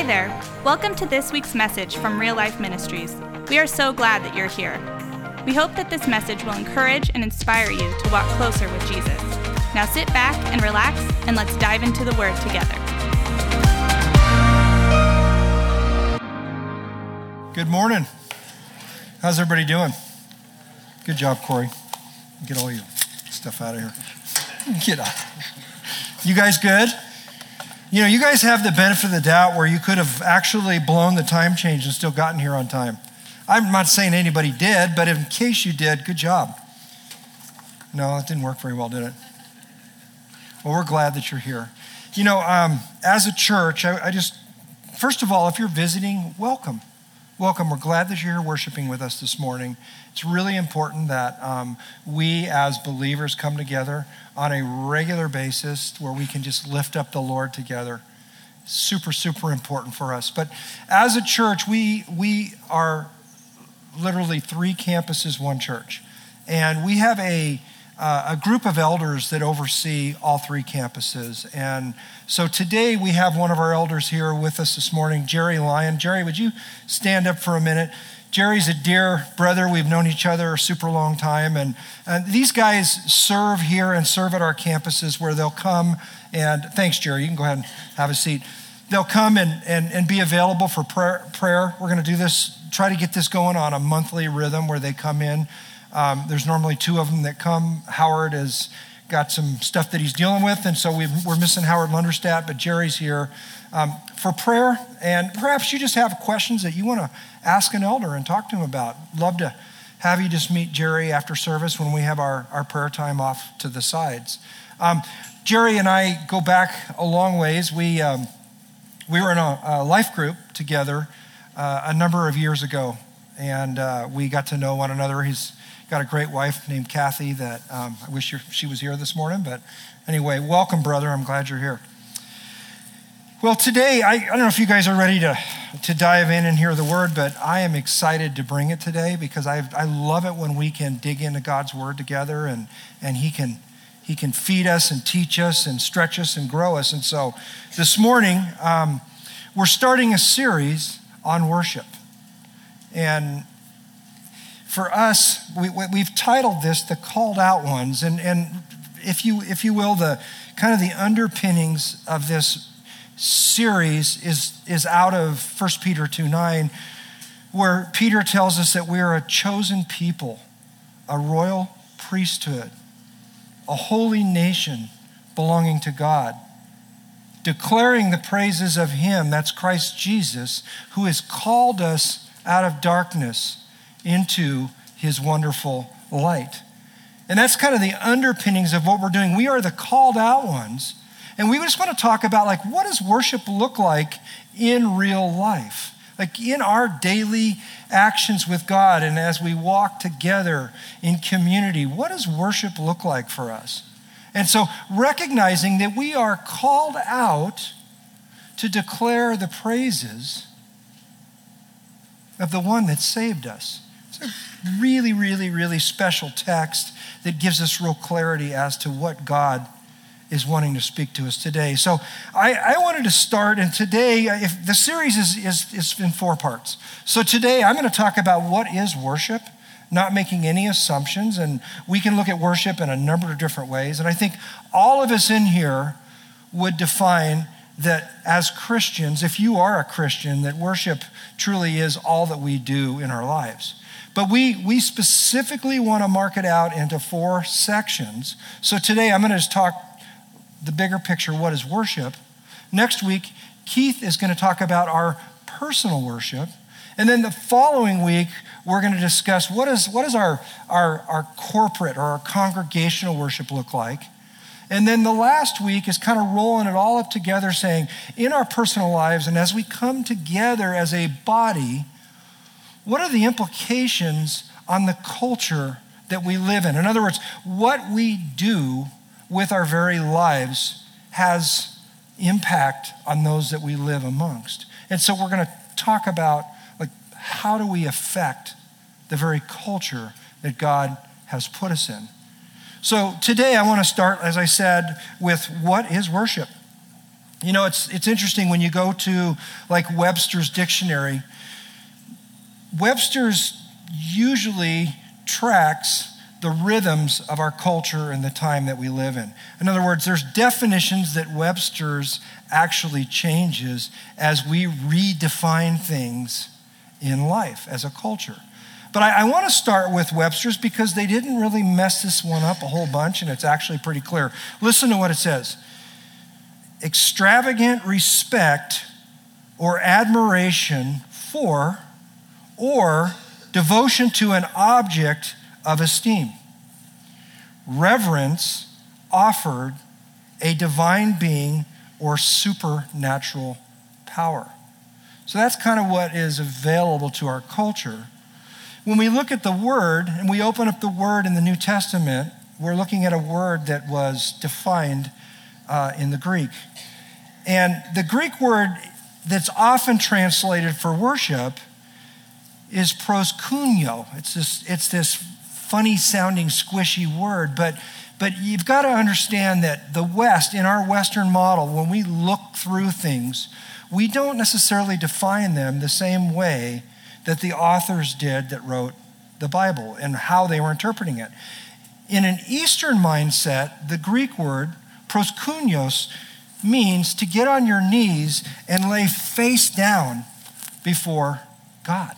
there. Welcome to this week's message from Real Life Ministries. We are so glad that you're here. We hope that this message will encourage and inspire you to walk closer with Jesus. Now sit back and relax, and let's dive into the Word together. Good morning. How's everybody doing? Good job, Corey. Get all your stuff out of here. Get out. You guys good? You know, you guys have the benefit of the doubt where you could have actually blown the time change and still gotten here on time. I'm not saying anybody did, but in case you did, good job. No, it didn't work very well, did it? Well, we're glad that you're here. You know, as a church, I just, first of all, if you're visiting, welcome. Welcome. We're glad that you're here worshiping with us this morning. It's really important that we as believers come together on a regular basis where we can just lift up the Lord together. Super, super important for us. But as a church, we are literally 3 campuses, 1 church. And we have a group of elders that oversee all 3 campuses. And so today we have one of our elders here with us this morning, Jerry Lyon. Jerry, would you stand up for a minute? Jerry's a dear brother. We've known each other a super long time. And these guys serve here and serve at our campuses where they'll come and, thanks, Jerry. You can go ahead and have a seat. They'll come and be available for prayer. We're going to do this, try to get this going on a monthly rhythm where they come in. There's normally 2 of them that come. Howard has got some stuff that he's dealing with, and so we're missing Howard Lunderstadt, but Jerry's here for prayer. And perhaps you just have questions that you want to ask an elder and talk to him about. Love to have you just meet Jerry after service when we have our prayer time off to the sides. Jerry and I go back a long ways. We were in a life group together a number of years ago, and we got to know one another. He's got a great wife named Kathy that I wish she was here this morning. But anyway, welcome, brother. I'm glad you're here. Well, today, I don't know if you guys are ready to dive in and hear the word, but I am excited to bring it today because I love it when we can dig into God's word together and he can feed us and teach us and stretch us and grow us. And so this morning, we're starting a series on worship. And for us, we've titled this The Called Out Ones. And if you will, the kind of the underpinnings of this series is out of 1 Peter 2:9, where Peter tells us that we are a chosen people, a royal priesthood, a holy nation belonging to God, declaring the praises of him, that's Christ Jesus, who has called us out of darkness into his wonderful light. And that's kind of the underpinnings of what we're doing. We are the called out ones. And we just want to talk about, like, what does worship look like in real life? Like in our daily actions with God and as we walk together in community, what does worship look like for us? And so recognizing that we are called out to declare the praises of the one that saved us. It's a really, really, really special text that gives us real clarity as to what God is wanting to speak to us today. So I wanted to start, and today, if the series is in 4 parts. So today I'm going to talk about what is worship, not making any assumptions, and we can look at worship in a number of different ways. And I think all of us in here would define that as Christians, if you are a Christian, that worship truly is all that we do in our lives. But we specifically want to mark it out into 4 sections. So today I'm going to just talk the bigger picture, what is worship. Next week, Keith is going to talk about our personal worship. And then the following week, we're going to discuss what is our corporate or our congregational worship look like. And then the last week is kind of rolling it all up together, saying in our personal lives and as we come together as a body, what are the implications on the culture that we live in? In other words, what we do with our very lives has impact on those that we live amongst. And so we're going to talk about, like, how do we affect the very culture that God has put us in. So today I want to start, as I said, with what is worship? You know, it's interesting when you go to like Webster's dictionary. Webster's usually tracks the rhythms of our culture and the time that we live in. In other words, there's definitions that Webster's actually changes as we redefine things in life as a culture. But I want to start with Webster's because they didn't really mess this one up a whole bunch, and it's actually pretty clear. Listen to what it says. Extravagant respect or admiration for or devotion to an object of esteem. Reverence offered a divine being or supernatural power. So that's kind of what is available to our culture. When we look at the word and we open up the word in the New Testament, we're looking at a word that was defined in the Greek. And the Greek word that's often translated for worship is proskuneo. It's this funny sounding squishy word, but you've got to understand that the West, in our Western model, when we look through things, we don't necessarily define them the same way that the authors did that wrote the Bible and how they were interpreting it. In an Eastern mindset, the Greek word proskunios means to get on your knees and lay face down before God.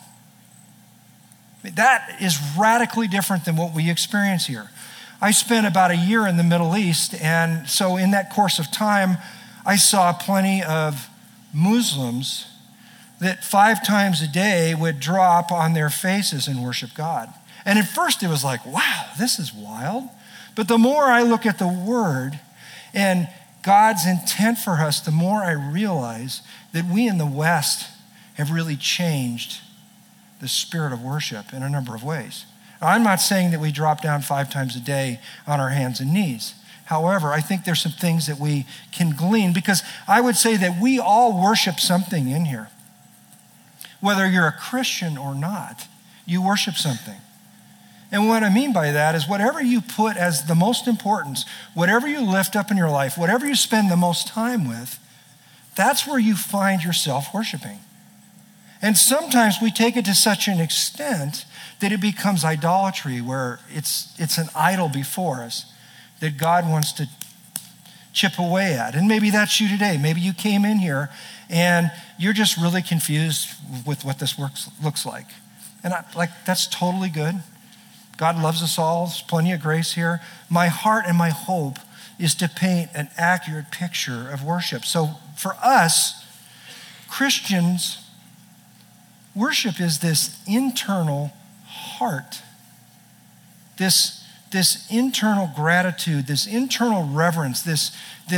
That is radically different than what we experience here. I spent about a year in the Middle East, and so in that course of time, I saw plenty of Muslims that 5 times a day would drop on their faces and worship God. And at first it was like, wow, this is wild. But the more I look at the word and God's intent for us, the more I realize that we in the West have really changed the spirit of worship in a number of ways. I'm not saying that we drop down 5 times a day on our hands and knees. However, I think there's some things that we can glean, because I would say that we all worship something in here. Whether you're a Christian or not, you worship something. And what I mean by that is whatever you put as the most importance, whatever you lift up in your life, whatever you spend the most time with, that's where you find yourself worshiping. And sometimes we take it to such an extent that it becomes idolatry, where it's an idol before us that God wants to chip away at. And maybe that's you today. Maybe you came in here and you're just really confused with what this looks like. And that's totally good. God loves us all. There's plenty of grace here. My heart and my hope is to paint an accurate picture of worship. So for us, Christians, worship is this internal heart, this internal gratitude, this internal reverence, this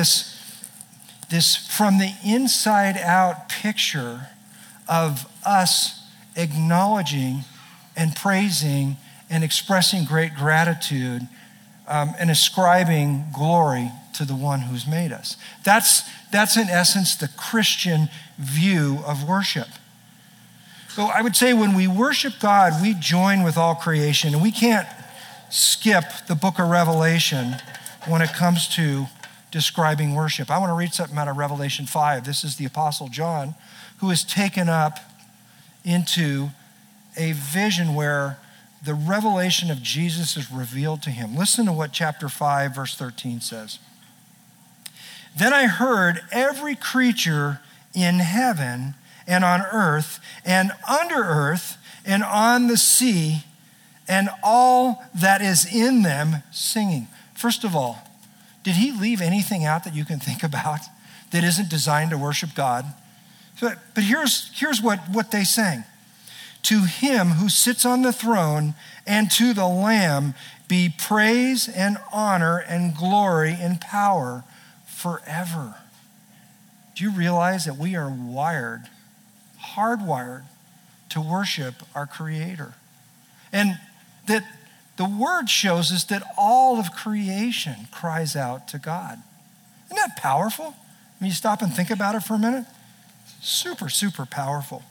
from the inside out picture of us acknowledging and praising and expressing great gratitude and ascribing glory to the one who's made us. That's in essence the Christian view of worship. So I would say when we worship God, we join with all creation, and we can't skip the book of Revelation when it comes to describing worship. I want to read something out of Revelation 5. This is the Apostle John, who is taken up into a vision where the revelation of Jesus is revealed to him. Listen to what chapter 5, verse 13 says. Then I heard every creature in heaven and on earth and under earth and on the sea and all that is in them singing. First of all, did he leave anything out that you can think about that isn't designed to worship God? But here's what they sang. To him who sits on the throne and to the Lamb be praise and honor and glory and power forever. Do you realize that we are hardwired to worship our Creator? And that the Word shows us that all of creation cries out to God. Isn't that powerful? When you stop and think about it for a minute, super, super powerful.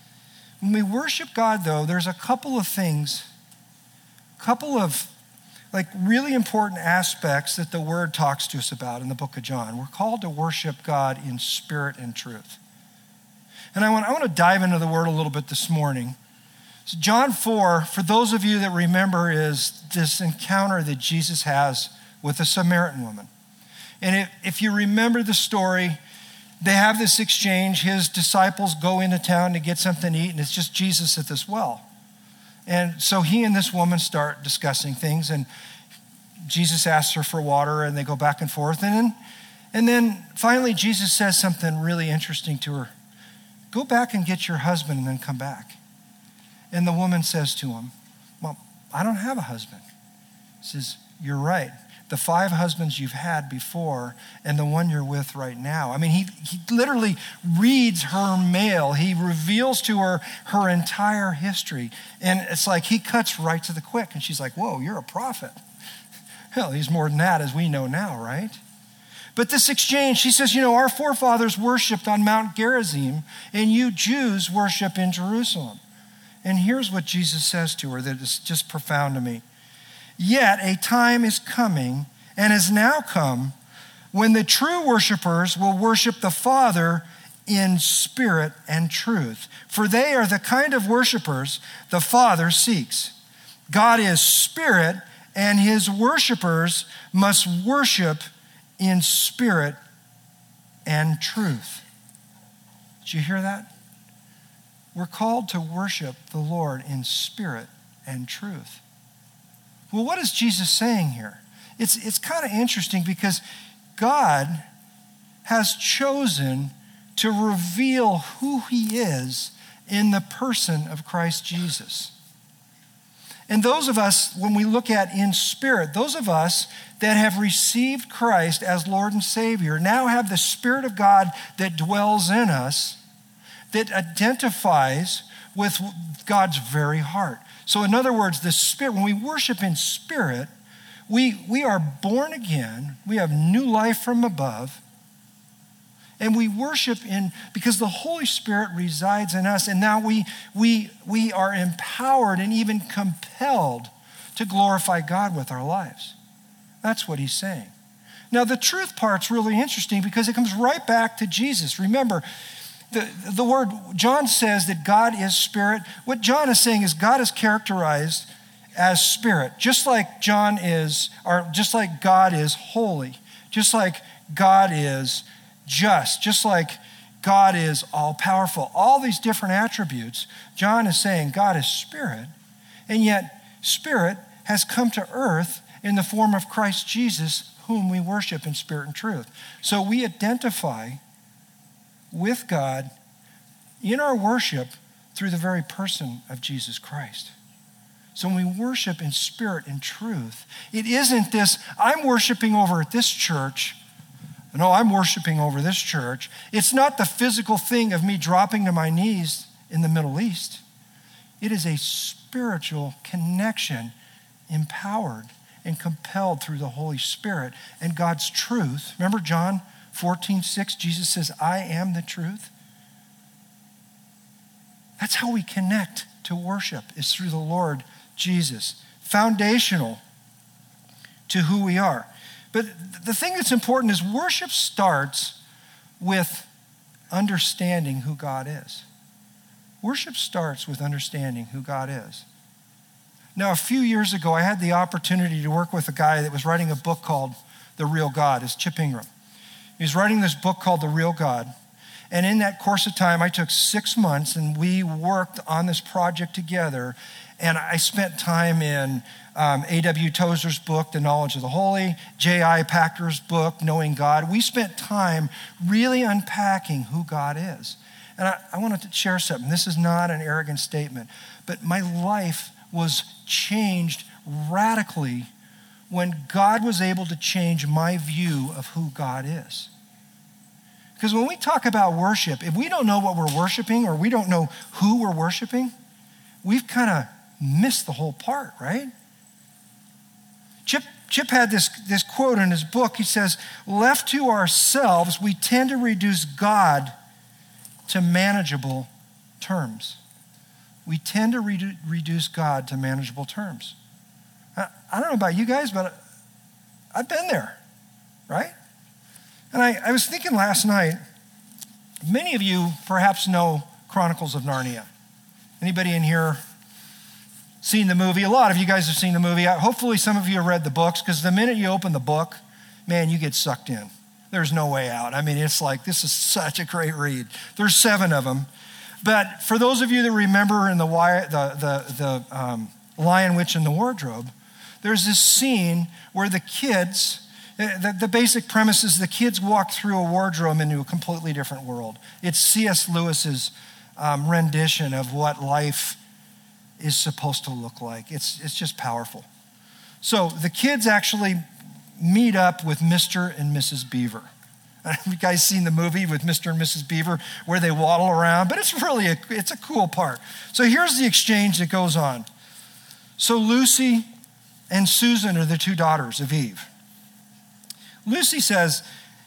When we worship God, though, there's a couple of things, couple of like really important aspects that the word talks to us about in the book of John. We're called to worship God in spirit and truth. And I want to dive into the word a little bit this morning. So John 4, for those of you that remember, is this encounter that Jesus has with a Samaritan woman. And if you remember the story, they have this exchange. His disciples go into town to get something to eat, and it's just Jesus at this well. And so he and this woman start discussing things, and Jesus asks her for water, and they go back and forth. And then finally Jesus says something really interesting to her. Go back and get your husband and then come back. And the woman says to him, well, I don't have a husband. He says, you're right. The 5 husbands you've had before and the one you're with right now. I mean, he literally reads her mail. He reveals to her her entire history. And it's like he cuts right to the quick. And she's like, whoa, you're a prophet. Hell, he's more than that, as we know now, right? But this exchange, she says, our forefathers worshiped on Mount Gerizim, and you Jews worship in Jerusalem. And here's what Jesus says to her that is just profound to me. Yet a time is coming, and has now come, when the true worshipers will worship the Father in spirit and truth. For they are the kind of worshipers the Father seeks. God is spirit, and his worshipers must worship in spirit and truth. Did you hear that? We're called to worship the Lord in spirit and truth. Well, what is Jesus saying here? It's kind of interesting because God has chosen to reveal who he is in the person of Christ Jesus. And those of us, when we look at in spirit, those of us that have received Christ as Lord and Savior now have the Spirit of God that dwells in us, that identifies with God's very heart. So in other words, the Spirit, when we worship in spirit, we are born again, we have new life from above, and we worship because the Holy Spirit resides in us, and now we are empowered and even compelled to glorify God with our lives. That's what he's saying. Now, the truth part's really interesting because it comes right back to Jesus. Remember, the word, John says that God is spirit. What John is saying is God is characterized as spirit, just like God is holy, just like God is just like God is all-powerful. All these different attributes, John is saying God is spirit, and yet spirit has come to earth in the form of Christ Jesus, whom we worship in spirit and truth. So we identify with God in our worship through the very person of Jesus Christ. So when we worship in spirit and truth, it isn't this, I'm worshiping over at this church. No, I'm worshiping over this church. It's not the physical thing of me dropping to my knees in the Middle East. It is a spiritual connection, empowered and compelled through the Holy Spirit and God's truth. Remember John 14:6, Jesus says, I am the truth. That's how we connect to worship, is through the Lord Jesus. Foundational to who we are. But the thing that's important is worship starts with understanding who God is. Worship starts with understanding who God is. Now, a few years ago, I had the opportunity to work with a guy that was writing a book called The Real God. It's Chip Ingram. He was writing this book called The Real God. And in that course of time, I took 6 months and we worked on this project together. And I spent time in A.W. Tozer's book, The Knowledge of the Holy, J.I. Packer's book, Knowing God. We spent time really unpacking who God is. And I wanted to share something. This is not an arrogant statement, but my life was changed radically when God was able to change my view of who God is. Because when we talk about worship, if we don't know what we're worshiping or we don't know who we're worshiping, we've kind of missed the whole part, right? Chip had this quote in his book. He says, left to ourselves, we tend to reduce God to manageable terms. We tend to reduce God to manageable terms. I don't know about you guys, but I've been there, right? And I was thinking last night, many of you perhaps know Chronicles of Narnia. Anybody in here seen the movie? A lot of you guys have seen the movie. Hopefully some of you have read the books, because the minute you open the book, man, you get sucked in. There's no way out. I mean, it's like, this is such a great read. There's 7 of them. But for those of you that remember in the Lion, Witch, and the Wardrobe, there's this scene where the kids, the basic premise is the kids walk through a wardrobe into a completely different world. It's C.S. Lewis's rendition of what life is supposed to look like. It's just powerful. So the kids actually meet up with Mr. and Mrs. Beaver. Have you guys seen the movie with Mr. and Mrs. Beaver where they waddle around? But it's really it's a cool part. So here's the exchange that goes on. So Lucy and Susan are the 2 daughters of Eve. Lucy says,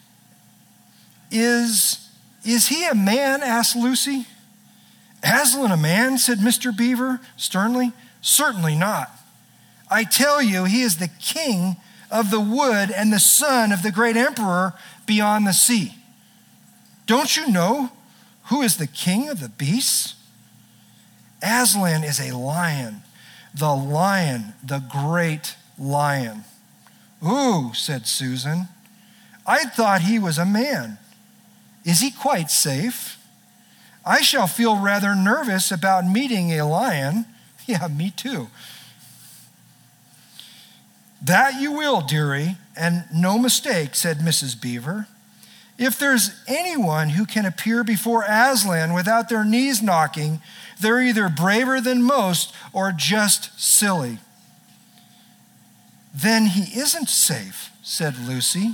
Is he a man? Asked Lucy. Aslan a man? Said Mr. Beaver sternly. Certainly not. I tell you, he is the king of the wood and the son of the great emperor beyond the sea. Don't you know who is the king of the beasts? Aslan is a lion, the great lion. Ooh, said Susan. I thought he was a man. Is he quite safe? I shall feel rather nervous about meeting a lion. Yeah, me too. That you will, dearie, and no mistake, said Mrs. Beaver. If there's anyone who can appear before Aslan without their knees knocking, they're either braver than most or just silly. Then he isn't safe, said Lucy.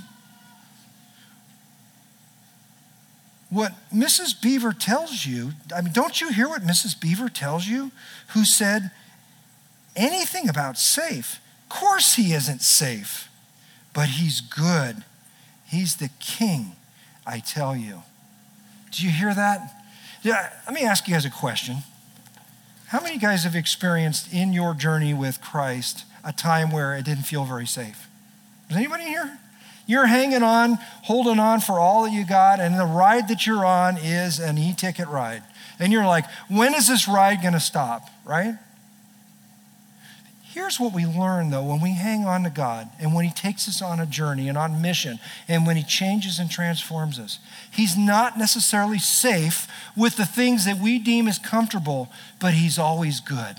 What Mrs. Beaver tells you, don't you hear what Mrs. Beaver tells you? Who said anything about safe? Of course he isn't safe, but he's good. He's the king, I tell you. Do you hear that? Yeah, let me ask you guys a question. How many of you guys have experienced in your journey with Christ a time where it didn't feel very safe? Is anybody here? You're hanging on, holding on for all that you got, and the ride that you're on is an e-ticket ride. And you're like, when is this ride going to stop, right? Here's what we learn, though, when we hang on to God and when he takes us on a journey and on mission and when he changes and transforms us. He's not necessarily safe with the things that we deem as comfortable, but he's always good.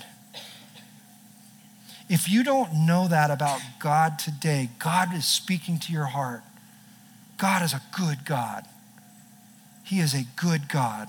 If you don't know that about God today, God is speaking to your heart. God is a good God. He is a good God.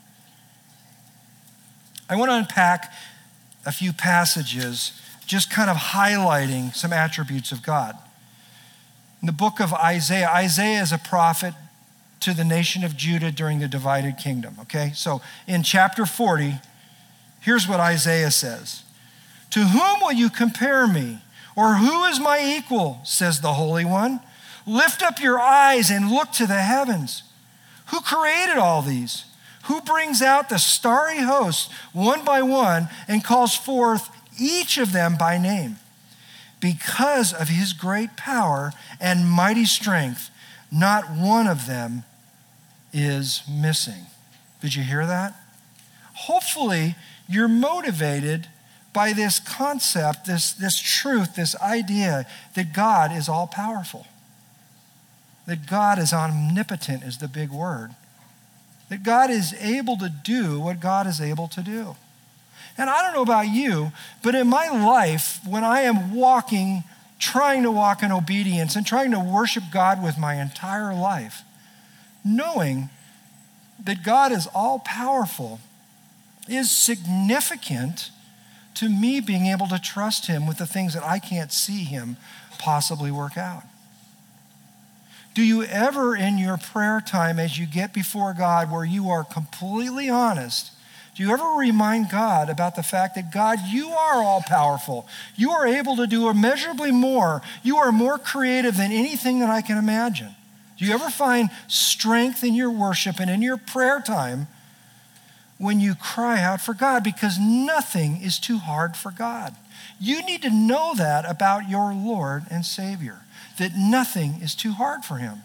I want to unpack a few passages just kind of highlighting some attributes of God. In the book of Isaiah, Isaiah is a prophet to the nation of Judah during the divided kingdom, okay? So in chapter 40, here's what Isaiah says. To whom will you compare me? Or who is my equal, says the Holy One? Lift up your eyes and look to the heavens. Who created all these? Who brings out the starry hosts one by one and calls forth each of them by name? Because of his great power and mighty strength, not one of them is missing. Did you hear that? Hopefully, you're motivated by this concept, this truth, this idea that God is all-powerful. That God is omnipotent is the big word. That God is able to do what God is able to do. And I don't know about you, but in my life, when I am trying to walk in obedience and trying to worship God with my entire life, knowing that God is all-powerful is significant to me being able to trust him with the things that I can't see him possibly work out. Do you ever in your prayer time as you get before God where you are completely honest, do you ever remind God about the fact that God, you are all powerful. You are able to do immeasurably more. You are more creative than anything that I can imagine. Do you ever find strength in your worship and in your prayer time when you cry out for God? Because nothing is too hard for God. You need to know that about your Lord and Savior, that nothing is too hard for him.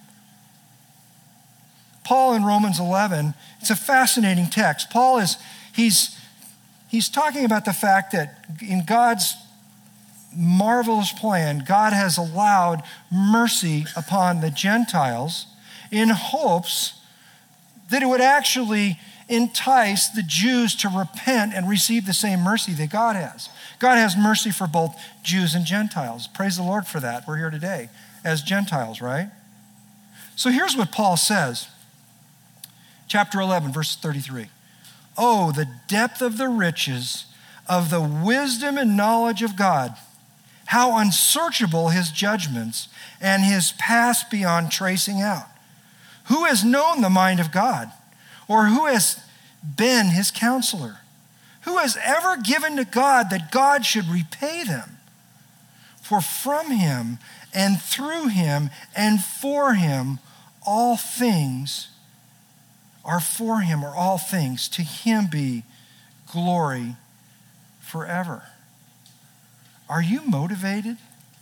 Paul in Romans 11, it's a fascinating text. Paul he's talking about the fact that in God's marvelous plan, God has allowed mercy upon the Gentiles in hopes that it would actually entice the Jews to repent and receive the same mercy that God has. God has mercy for both Jews and Gentiles. Praise the Lord for that. We're here today as Gentiles, right? So here's what Paul says. Chapter 11, verse 33. Oh, the depth of the riches of the wisdom and knowledge of God. How unsearchable his judgments and his paths beyond tracing out. Who has known the mind of God? Or who has been his counselor? Who has ever given to God that God should repay them? For from him and through him and for him all things are for him, or all things. To him be glory forever. Are you motivated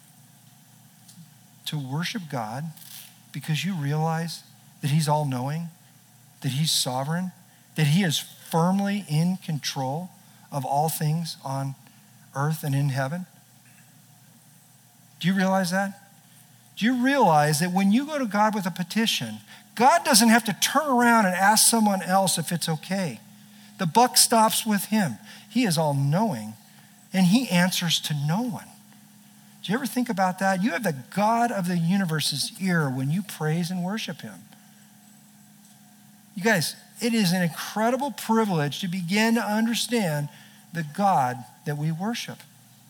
to worship God because you realize that he's all-knowing, that he's sovereign, that he is firmly in control of all things on earth and in heaven? Do you realize that? Do you realize that when you go to God with a petition, God doesn't have to turn around and ask someone else if it's okay? The buck stops with him. He is all-knowing, and he answers to no one. Do you ever think about that? You have the God of the universe's ear when you praise and worship him. You guys, it is an incredible privilege to begin to understand the God that we worship.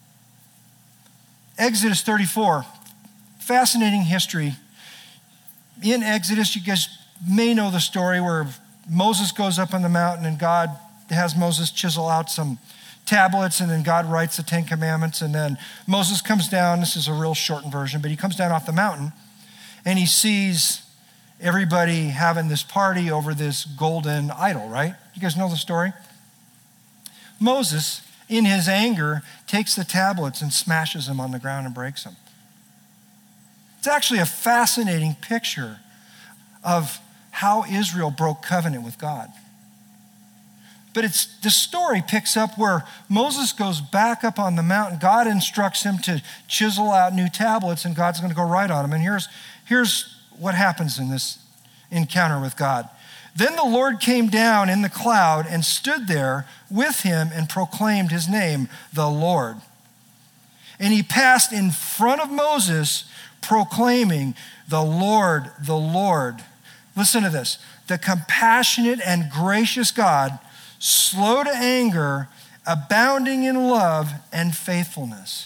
Exodus 34, fascinating history. In Exodus, you guys may know the story where Moses goes up on the mountain and God has Moses chisel out some tablets, and then God writes the 10 Commandments, and then Moses comes down. This is a real shortened version, but he comes down off the mountain and he sees everybody having this party over this golden idol, right? You guys know the story? Moses, in his anger, takes the tablets and smashes them on the ground and breaks them. It's actually a fascinating picture of how Israel broke covenant with God. But the story picks up where Moses goes back up on the mountain. God instructs him to chisel out new tablets, and God's going to go write on them. And here's what happens in this encounter with God. Then the Lord came down in the cloud and stood there with him and proclaimed his name, the Lord. And he passed in front of Moses, proclaiming, the Lord, the Lord. Listen to this. The compassionate and gracious God, slow to anger, abounding in love and faithfulness.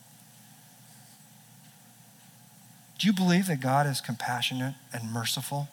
Do you believe that God is compassionate and merciful?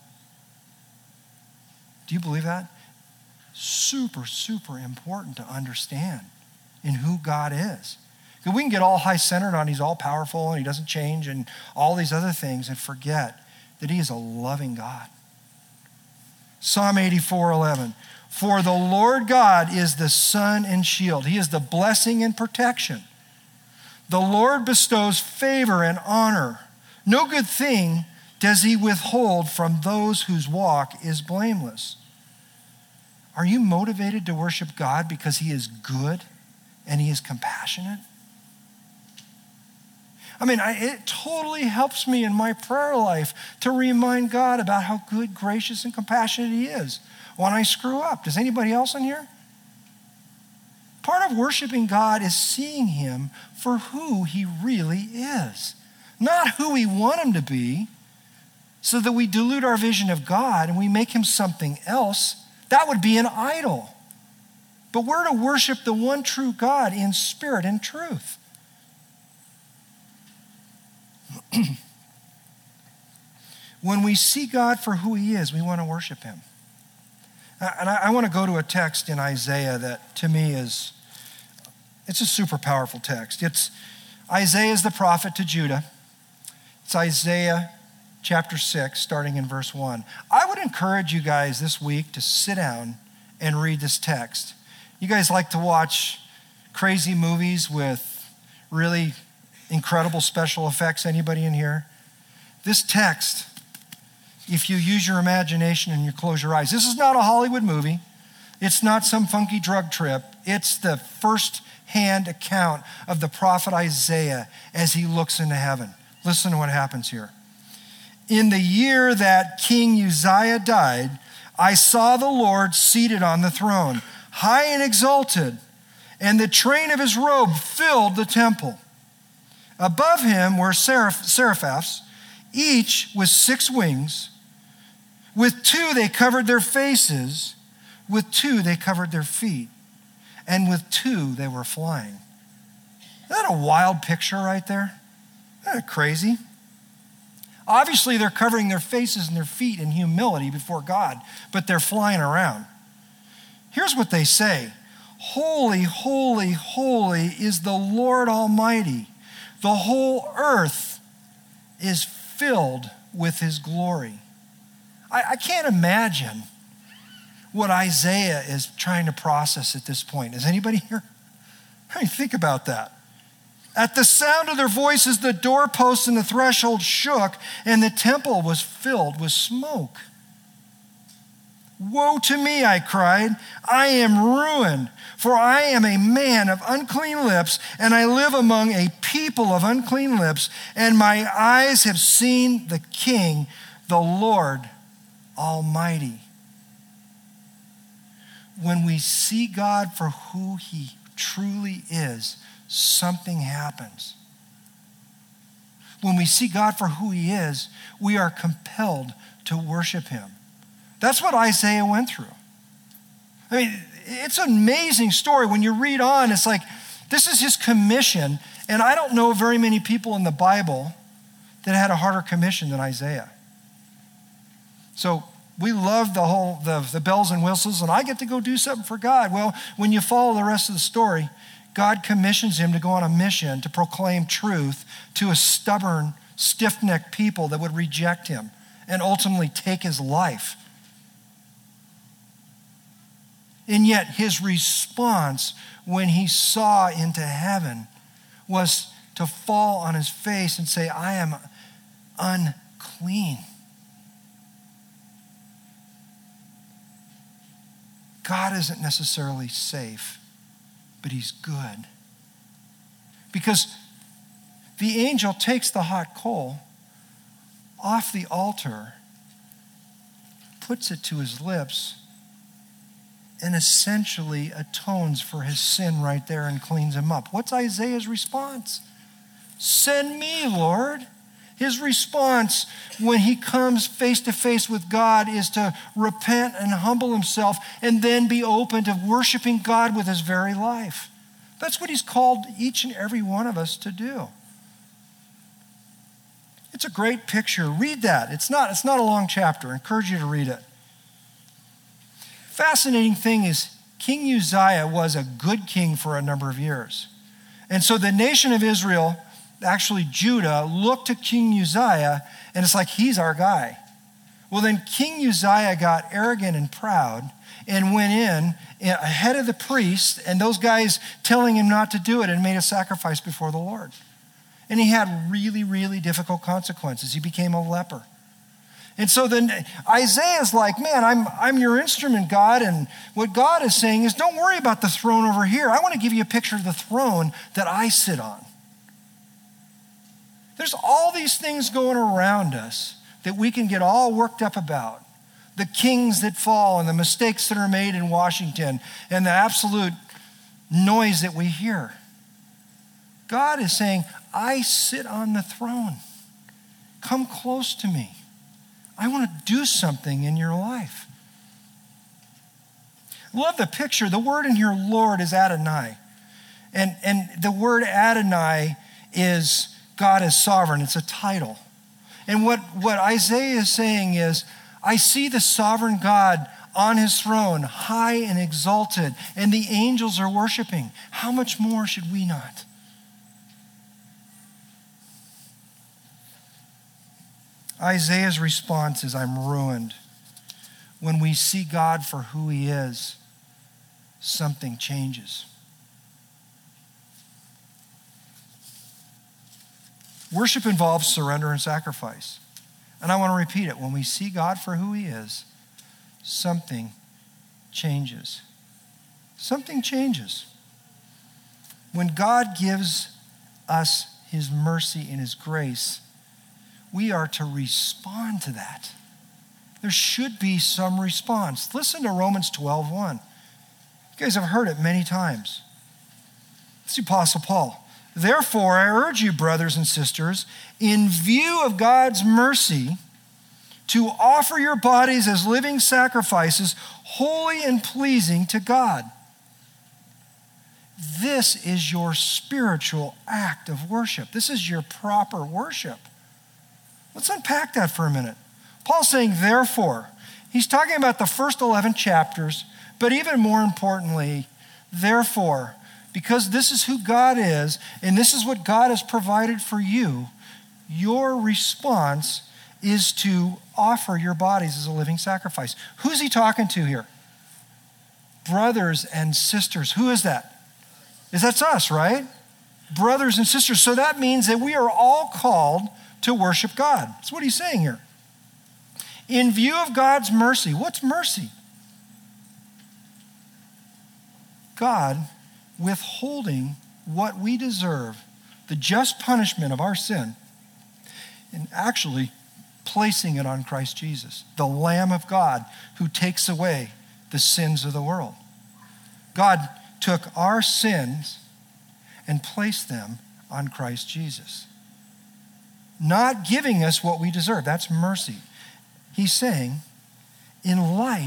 Do you believe that? Super, super important to understand in who God is. Because we can get all high-centered on he's all-powerful and he doesn't change and all these other things and forget that he is a loving God. Psalm 84:11. For the Lord God is the sun and shield. He is the blessing and protection. The Lord bestows favor and honor. No good thing does he withhold from those whose walk is blameless. Are you motivated to worship God because he is good and he is compassionate? I mean, it totally helps me in my prayer life to remind God about how good, gracious, and compassionate he is when I screw up. Does anybody else in here? Part of worshiping God is seeing him for who he really is, not who we want him to be, so that we dilute our vision of God and we make him something else. That would be an idol. But we're to worship the one true God in spirit and truth. When we see God for who he is, we want to worship him. And I want to go to a text in Isaiah that to me it's a super powerful text. Isaiah is the prophet to Judah. It's Isaiah chapter 6, starting in verse 1. I would encourage you guys this week to sit down and read this text. You guys like to watch crazy movies with really incredible special effects? Anybody in here? This text, if you use your imagination and you close your eyes, this is not a Hollywood movie. It's not some funky drug trip. It's the first-hand account of the prophet Isaiah as he looks into heaven. Listen to what happens here. In the year that King Uzziah died, I saw the Lord seated on the throne, high and exalted, and the train of his robe filled the temple. Above him were seraphims, each with 6 wings. With 2 they covered their faces, with 2 they covered their feet, and with 2 they were flying. Isn't that a wild picture right there? Isn't that crazy? Obviously, they're covering their faces and their feet in humility before God, but they're flying around. Here's what they say. Holy, holy, holy is the Lord Almighty. The whole earth is filled with his glory. I can't imagine what Isaiah is trying to process at this point. Is anybody here? I mean, think about that. At the sound of their voices, the doorposts and the threshold shook, and the temple was filled with smoke. Woe to me, I cried. I am ruined, for I am a man of unclean lips, and I live among a people of unclean lips, and my eyes have seen the King, the Lord Almighty. When we see God for who he truly is, something happens. When we see God for who he is, we are compelled to worship him. That's what Isaiah went through. I mean, it's an amazing story. When you read on, it's like, this is his commission, and I don't know very many people in the Bible that had a harder commission than Isaiah. So we love the bells and whistles, and I get to go do something for God. Well, when you follow the rest of the story, God commissions him to go on a mission to proclaim truth to a stubborn, stiff-necked people that would reject him and ultimately take his life. And yet his response when he saw into heaven was to fall on his face and say, I am unclean. God isn't necessarily safe, but he's good. Because the angel takes the hot coal off the altar, puts it to his lips, and essentially atones for his sin right there and cleans him up. What's Isaiah's response? Send me, Lord. His response when he comes face to face with God is to repent and humble himself and then be open to worshiping God with his very life. That's what he's called each and every one of us to do. It's a great picture. Read that. It's not a long chapter. I encourage you to read it. Fascinating thing is King Uzziah was a good king for a number of years. And so the nation of Israel, actually Judah, looked to King Uzziah and it's like, he's our guy. Well, then King Uzziah got arrogant and proud and went in ahead of the priest and those guys telling him not to do it and made a sacrifice before the Lord. And he had really, really difficult consequences. He became a leper. And so then Isaiah's like, man, I'm your instrument, God. And what God is saying is, don't worry about the throne over here. I want to give you a picture of the throne that I sit on. There's all these things going around us that we can get all worked up about. The kings that fall and the mistakes that are made in Washington and the absolute noise that we hear. God is saying, I sit on the throne. Come close to me. I want to do something in your life. Love the picture. The word in here, Lord, is Adonai. And the word Adonai is God is sovereign. It's a title. And what Isaiah is saying is, I see the sovereign God on his throne, high and exalted, and the angels are worshiping. How much more should we not? Isaiah's response is, I'm ruined. When we see God for who he is, something changes. Worship involves surrender and sacrifice. And I want to repeat it. When we see God for who he is, something changes. Something changes. When God gives us his mercy and his grace, we are to respond to that. There should be some response. Listen to Romans 12:1. You guys have heard it many times. It's the Apostle Paul. Therefore, I urge you, brothers and sisters, in view of God's mercy, to offer your bodies as living sacrifices, holy and pleasing to God. This is your spiritual act of worship. This is your proper worship. Let's unpack that for a minute. Paul's saying, therefore. He's talking about the first 11 chapters, but even more importantly, therefore, because this is who God is, and this is what God has provided for you, your response is to offer your bodies as a living sacrifice. Who's he talking to here? Brothers and sisters. Who is that? That's us, right? Brothers and sisters. So that means that we are all called to worship God. That's what he's saying here. In view of God's mercy. What's mercy? God withholding what we deserve, the just punishment of our sin, and actually placing it on Christ Jesus, the Lamb of God who takes away the sins of the world. God took our sins and placed them on Christ Jesus, not giving us what we deserve. That's mercy. He's saying, in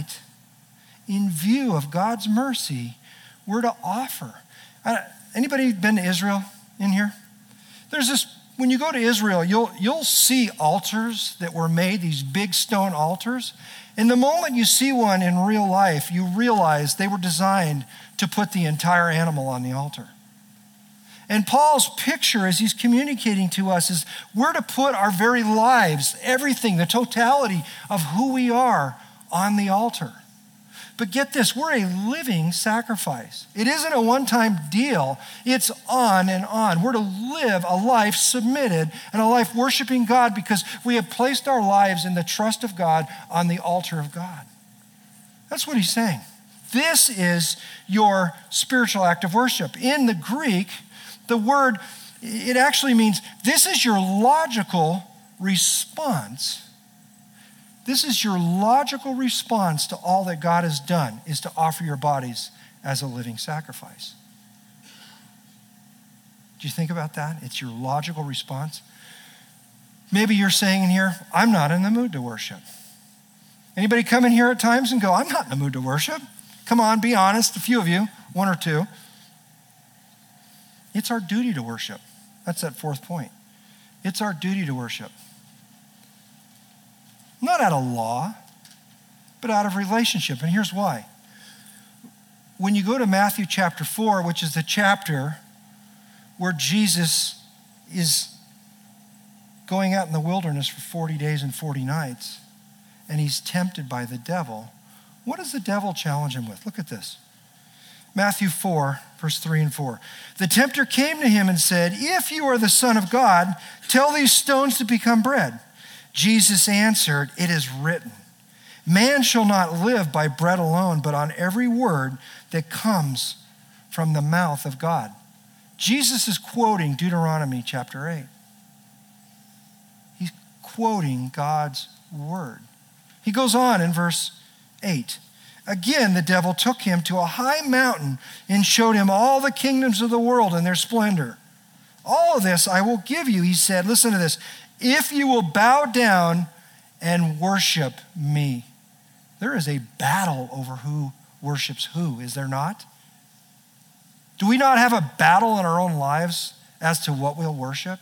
view of God's mercy, we're to offer. Anybody been to Israel in here? There's this, when you go to Israel, you'll see altars that were made, these big stone altars. And the moment you see one in real life, you realize they were designed to put the entire animal on the altar. And Paul's picture, as he's communicating to us, is we're to put our very lives, everything, the totality of who we are on the altar. But get this, we're a living sacrifice. It isn't a one-time deal. It's on and on. We're to live a life submitted and a life worshiping God because we have placed our lives in the trust of God on the altar of God. That's what he's saying. This is your spiritual act of worship. In the Greek, the word, it actually means this is your logical response. This is your logical response to all that God has done, is to offer your bodies as a living sacrifice. Do you think about that? It's your logical response. Maybe you're saying in here, I'm not in the mood to worship. Anybody come in here at times and go, I'm not in the mood to worship? Come on, be honest, a few of you, one or two. It's our duty to worship. That's that fourth point. It's our duty to worship. Not out of law, but out of relationship. And here's why. When you go to Matthew chapter 4, which is the chapter where Jesus is going out in the wilderness for 40 days and 40 nights, and he's tempted by the devil, what does the devil challenge him with? Look at this. Matthew 4, verse 3 and 4. The tempter came to him and said, if you are the Son of God, tell these stones to become bread. Jesus answered, it is written, man shall not live by bread alone, but on every word that comes from the mouth of God. Jesus is quoting Deuteronomy chapter 8. He's quoting God's word. He goes on in verse 8. Again, the devil took him to a high mountain and showed him all the kingdoms of the world and their splendor. All of this I will give you, he said. Listen to this. If you will bow down and worship me. There is a battle over who worships who, is there not? Do we not have a battle in our own lives as to what we'll worship?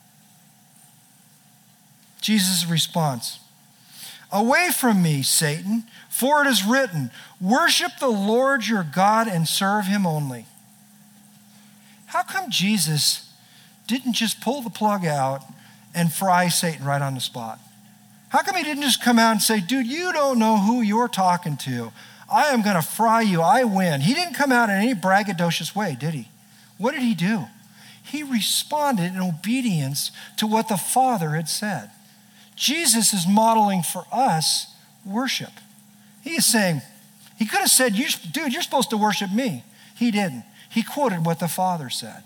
Jesus' response, away from me, Satan, for it is written, worship the Lord your God and serve him only. How come Jesus didn't just pull the plug out and fry Satan right on the spot? How come he didn't just come out and say, dude, you don't know who you're talking to. I am going to fry you. I win. He didn't come out in any braggadocious way, did he? What did he do? He responded in obedience to what the Father had said. Jesus is modeling for us worship. He is saying, he could have said, dude, you're supposed to worship me. He didn't. He quoted what the Father said.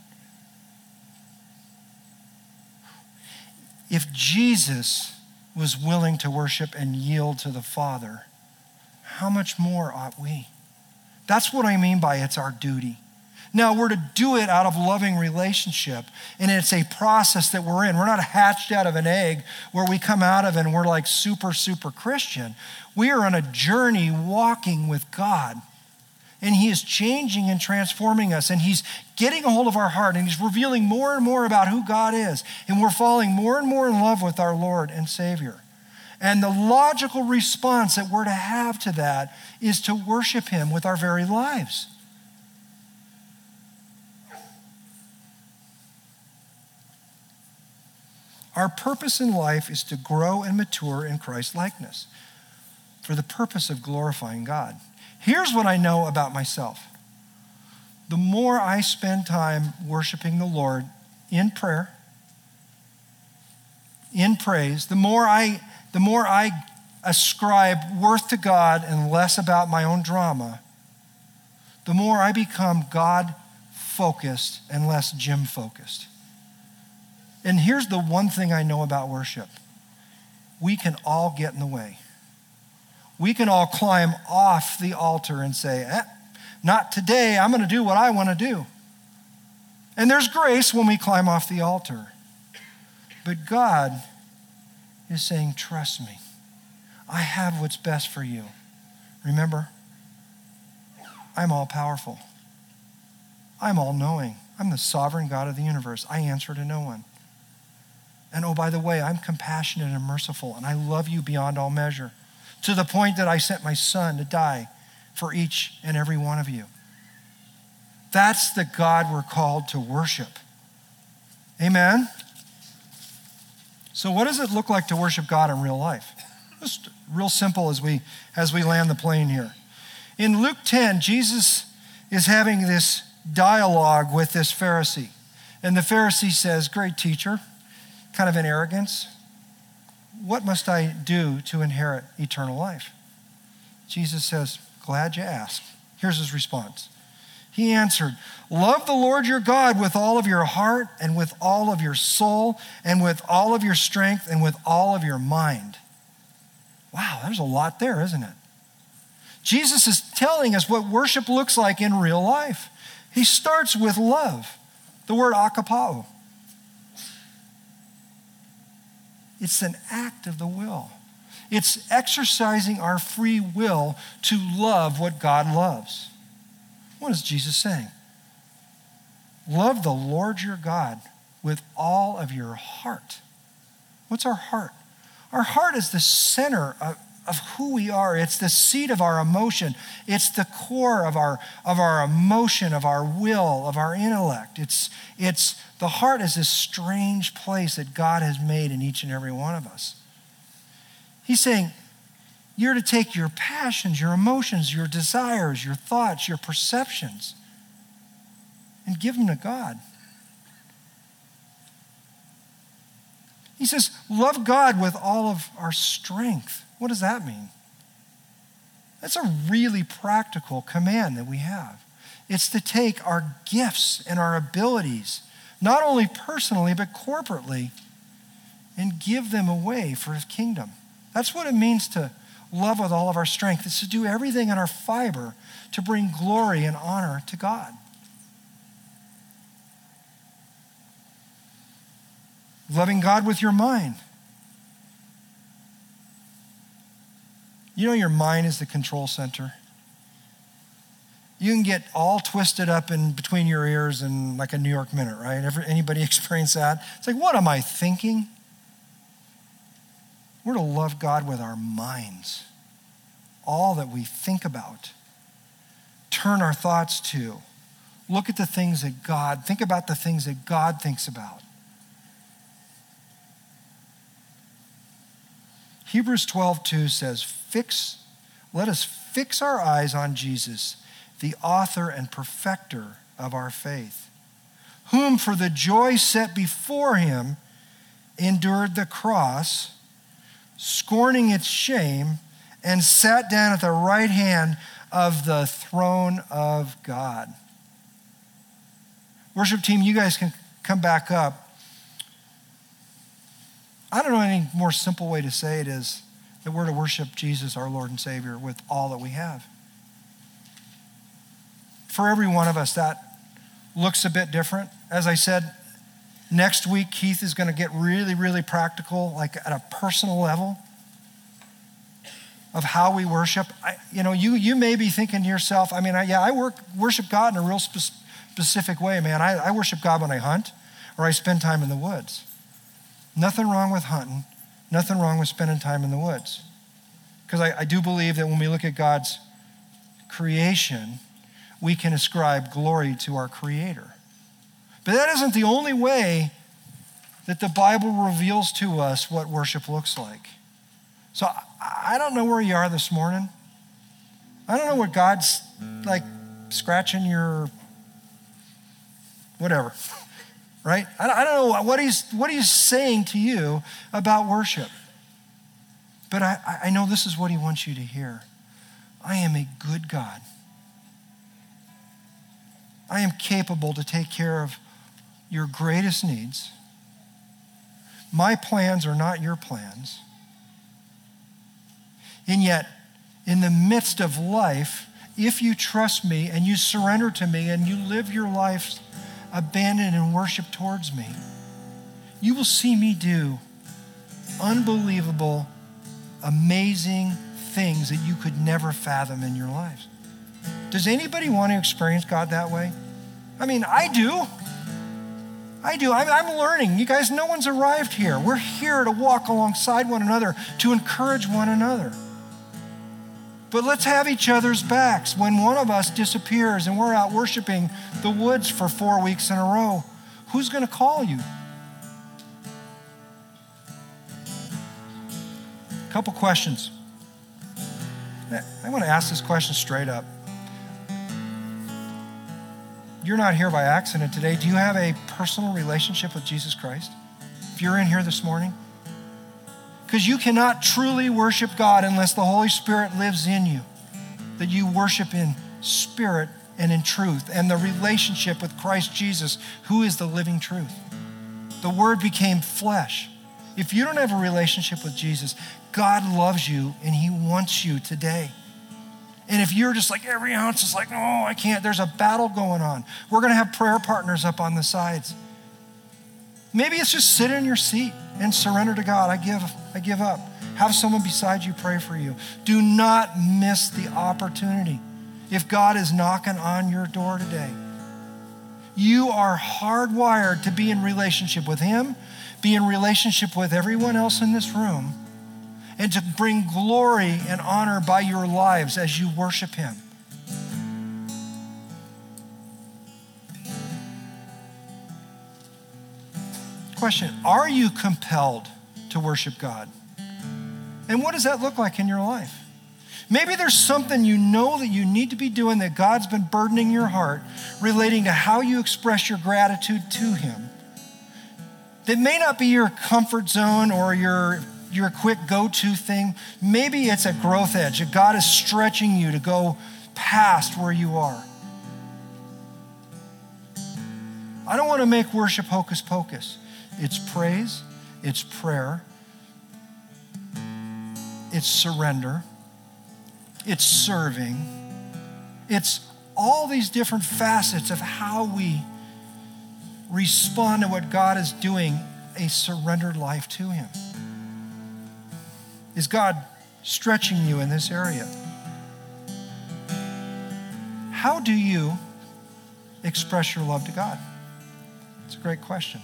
If Jesus was willing to worship and yield to the Father, how much more ought we? That's what I mean by it's our duty. Now, we're to do it out of loving relationship, and it's a process that we're in. We're not hatched out of an egg where we come out of and we're like super, super Christian. We are on a journey walking with God, and he is changing and transforming us, and he's getting a hold of our heart, and he's revealing more and more about who God is, and we're falling more and more in love with our Lord and Savior. And the logical response that we're to have to that is to worship him with our very lives. Our purpose in life is to grow and mature in Christ's likeness for the purpose of glorifying God. Here's what I know about myself. The more I spend time worshiping the Lord in prayer, in praise, the more I ascribe worth to God and less about my own drama, the more I become God-focused and less Jim-focused. And here's the one thing I know about worship. We can all get in the way. We can all climb off the altar and say, not today, I'm going to do what I want to do. And there's grace when we climb off the altar. But God is saying, trust me. I have what's best for you. Remember, I'm all powerful. I'm all knowing. I'm the sovereign God of the universe. I answer to no one. And oh, by the way, I'm compassionate and merciful, and I love you beyond all measure, to the point that I sent my son to die for each and every one of you. That's the God we're called to worship. Amen? So what does it look like to worship God in real life? Just real simple as we land the plane here. In Luke 10, Jesus is having this dialogue with this Pharisee. And the Pharisee says, great teacher, kind of in arrogance, what must I do to inherit eternal life? Jesus says, glad you asked. Here's his response. He answered, love the Lord your God with all of your heart and with all of your soul and with all of your strength and with all of your mind. Wow, there's a lot there, isn't it? Jesus is telling us what worship looks like in real life. He starts with love, the word akapao. It's an act of the will. It's exercising our free will to love what God loves. What is Jesus saying? Love the Lord your God with all of your heart. What's our heart? Our heart is the center of who we are. It's the seat of our emotion. It's the core of our emotion, of our will, of our intellect. It's the heart is this strange place that God has made in each and every one of us. He's saying, you're to take your passions, your emotions, your desires, your thoughts, your perceptions, and give them to God. He says, love God with all of our strength. What does that mean? That's a really practical command that we have. It's to take our gifts and our abilities, not only personally, but corporately, and give them away for his kingdom. That's what it means to love with all of our strength. It's to do everything in our fiber to bring glory and honor to God. Loving God with your mind. You know your mind is the control center. You can get all twisted up in between your ears in like a New York minute, right? Anybody experience that? It's like, what am I thinking? We're to love God with our minds. All that we think about. Turn our thoughts to. Look at the things that think about the things that God thinks about. Hebrews 12:2 says, let us fix our eyes on Jesus, the author and perfecter of our faith, whom for the joy set before him endured the cross, scorning its shame, and sat down at the right hand of the throne of God. Worship team, you guys can come back up. I don't know any more simple way to say it is that we're to worship Jesus, our Lord and Savior, with all that we have. For every one of us, that looks a bit different. As I said, next week, Keith is going to get really, really practical, like at a personal level of how we worship. You may be thinking to yourself, I worship God in a real specific way, man. I worship God when I hunt or I spend time in the woods. Nothing wrong with hunting. Nothing wrong with spending time in the woods. Because I do believe that when we look at God's creation, we can ascribe glory to our Creator. But that isn't the only way that the Bible reveals to us what worship looks like. So I don't know where you are this morning. I don't know what God's like scratching your whatever, right? I don't know what he's saying to you about worship. But I know this is what he wants you to hear. I am a good God. I am capable to take care of your greatest needs. My plans are not your plans. And yet, in the midst of life, if you trust me and you surrender to me and you live your life abandoned in worship towards me, you will see me do unbelievable, amazing things that you could never fathom in your life. Does anybody want to experience God that way? I do. I'm learning. You guys, no one's arrived here. We're here to walk alongside one another, to encourage one another. But let's have each other's backs. When one of us disappears and we're out worshiping the woods for 4 weeks in a row, who's going to call you? A couple questions. I want to ask this question straight up. You're not here by accident today. Do you have a personal relationship with Jesus Christ? If you're in here this morning, because you cannot truly worship God unless the Holy Spirit lives in you, that you worship in spirit and in truth, and the relationship with Christ Jesus, who is the living truth. The Word became flesh. If you don't have a relationship with Jesus, God loves you and he wants you today. And if you're just like every ounce is like, no, I can't, there's a battle going on. We're going to have prayer partners up on the sides. Maybe it's just sit in your seat and surrender to God. I give up. Have someone beside you pray for you. Do not miss the opportunity. If God is knocking on your door today, you are hardwired to be in relationship with him, be in relationship with everyone else in this room, and to bring glory and honor by your lives as you worship him. Question, are you compelled to worship God? And what does that look like in your life? Maybe there's something you know that you need to be doing that God's been burdening your heart relating to how you express your gratitude to him. That may not be your comfort zone or your quick go-to thing. Maybe it's a growth edge, that God is stretching you to go past where you are. I don't want to make worship hocus pocus. It's praise, it's prayer, it's surrender, it's serving. It's all these different facets of how we respond to what God is doing, a surrendered life to him. Is God stretching you in this area? How do you express your love to God? It's a great question.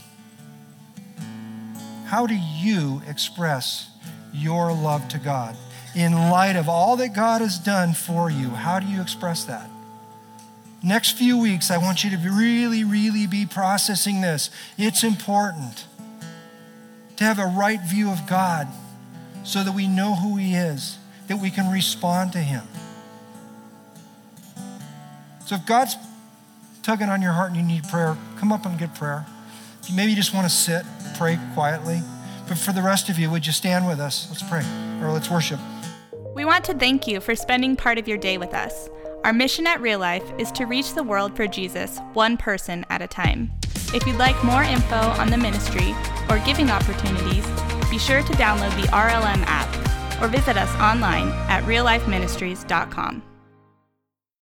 How do you express your love to God? In light of all that God has done for you, how do you express that? Next few weeks, I want you to really, really be processing this. It's important to have a right view of God so that we know who he is, that we can respond to him. So if God's tugging on your heart and you need prayer, come come up and get prayer. If you maybe just want to sit, pray quietly. But for the rest of you, would you stand with us? Let's pray, or let's worship. We want to thank you for spending part of your day with us. Our mission at Real Life is to reach the world for Jesus, one person at a time. If you'd like more info on the ministry or giving opportunities, be sure to download the RLM app or visit us online at reallifeministries.com.